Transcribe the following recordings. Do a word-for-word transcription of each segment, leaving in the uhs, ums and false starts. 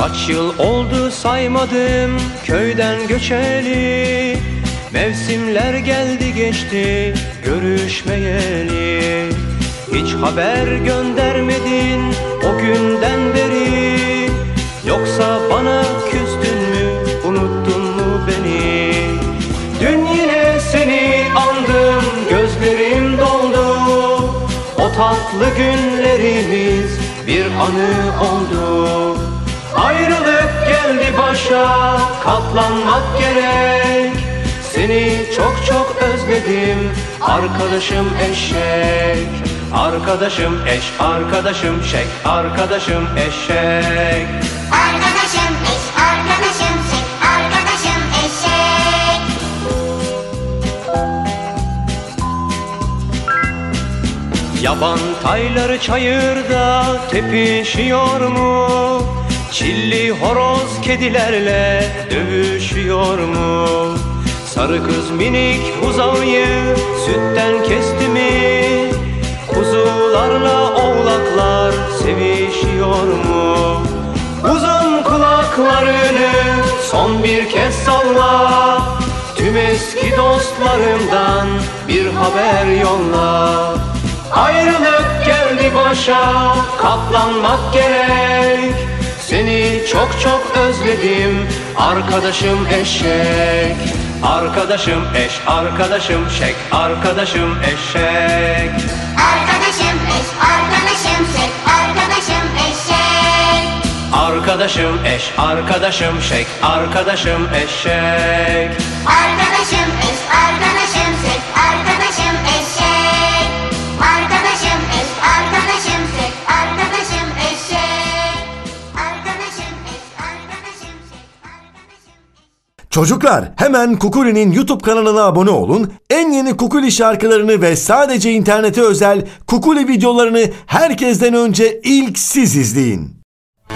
Kaç yıl oldu saymadım köyden göçeli, mevsimler geldi geçti görüşmeyeli. Hiç haber göndermedin o günden beri, yoksa bana küstün mü, unuttun mu beni? Dün yine seni andım, gözlerim doldu. O tatlı günlerimiz bir anı oldu. Ayrılık geldi başa, katlanmak gerek. Seni çok çok özledim, arkadaşım eşek. Arkadaşım eş, arkadaşım şek, arkadaşım eşek. Arkadaşım eş, arkadaşım şek, arkadaşım eşek. Yaban tayları çayırda tepişiyor mu? Çilli horoz kedilerle dövüşüyor mu? Sarı kız minik buzağıyı sütten kesti mi? Kuzularla oğlaklar sevişiyor mu? Uzun kulaklarını son bir kez salla. Tüm eski dostlarımdan bir haber yolla. Ayrılık geldi başa, katlanmak gerek. Seni çok çok özledim, arkadaşım eşek. Arkadaşım eş, arkadaşım şek, arkadaşım eşek. Arkadaşım eş, arkadaşım şek, arkadaşım eşek. Arkadaşım eş, arkadaşım şek, arkadaşım eşek. Arkadaşım eş, arkadaşım şek, arkadaşım eşek. Arkadaşım eş, arkadaşım şek, arkadaşım eşek. Arkadaşım eş, arkadaşım şek, arkadaşım eşek. Çocuklar, hemen Kukuli'nin YouTube kanalına abone olun. En yeni Kukuli şarkılarını ve sadece internete özel Kukuli videolarını herkesten önce ilk siz izleyin.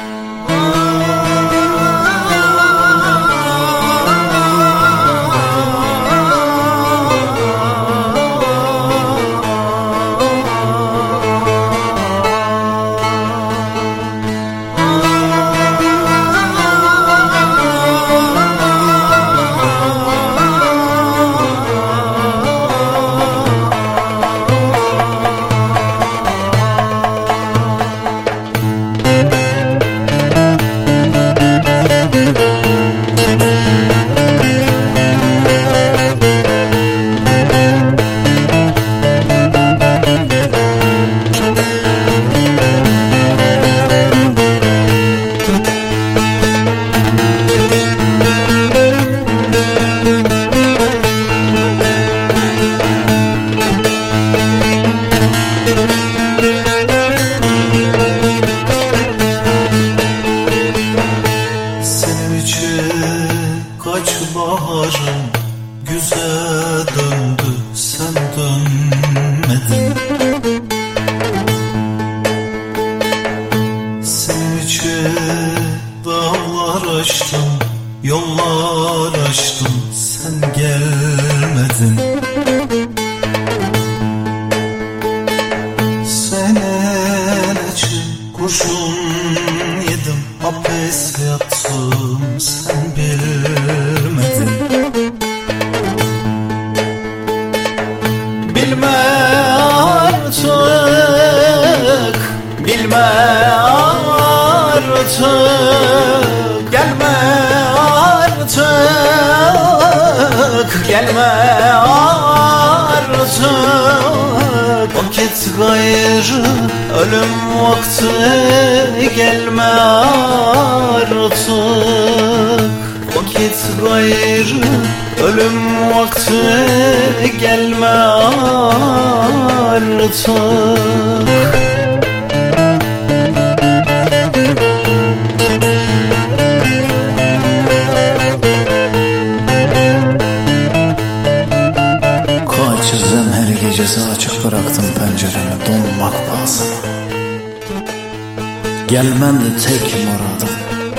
Gelmendi tek muradım.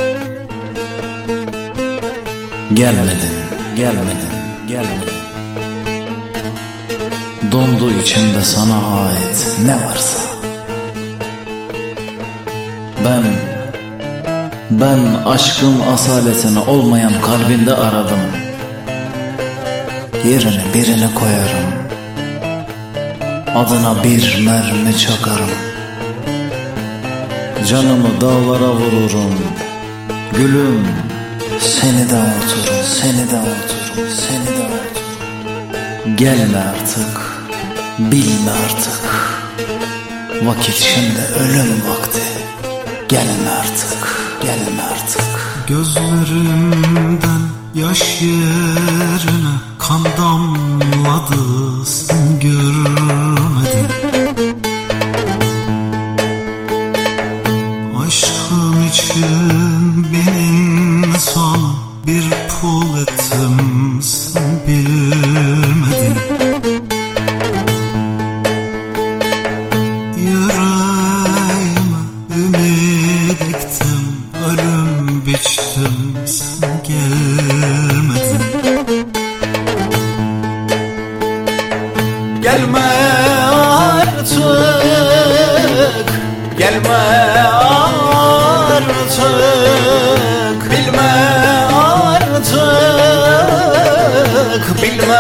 Gelmedin, gelmedin, gelmedin. Dondu içimde sana ait ne varsa. Ben Ben aşkın asaletini olmayan kalbinde aradım. Yerine birini koyarım, adına bir mermi çakarım. Canımı dağlara vururum, gülüm seni de unuturum, seni de unuturum, seni de unuturum. Gelme artık, bilme artık, vakit şimdi ölüm vakti. Gelme artık, gelme artık. Gözlerimden yaş yerine kan damladı, sen görmedin. Aşkım için bin son bir pul ettim, sen bilmedin. Yüreğime ümit ektim, ölüm biçtim, sen gelmedin. Gelme artık, gelme artık, bilme artık, bilme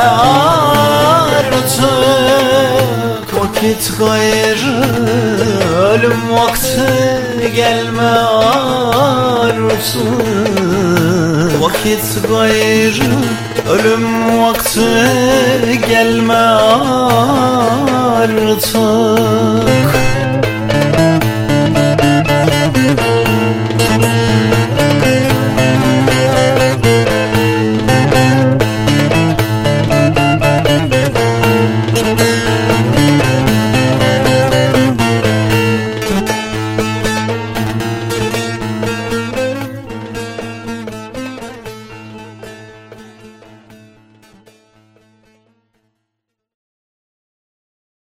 artık. Vakit gayrı, ölüm vakti, gelme artık. Vakit gayrı, ölüm vakti, gelme artık.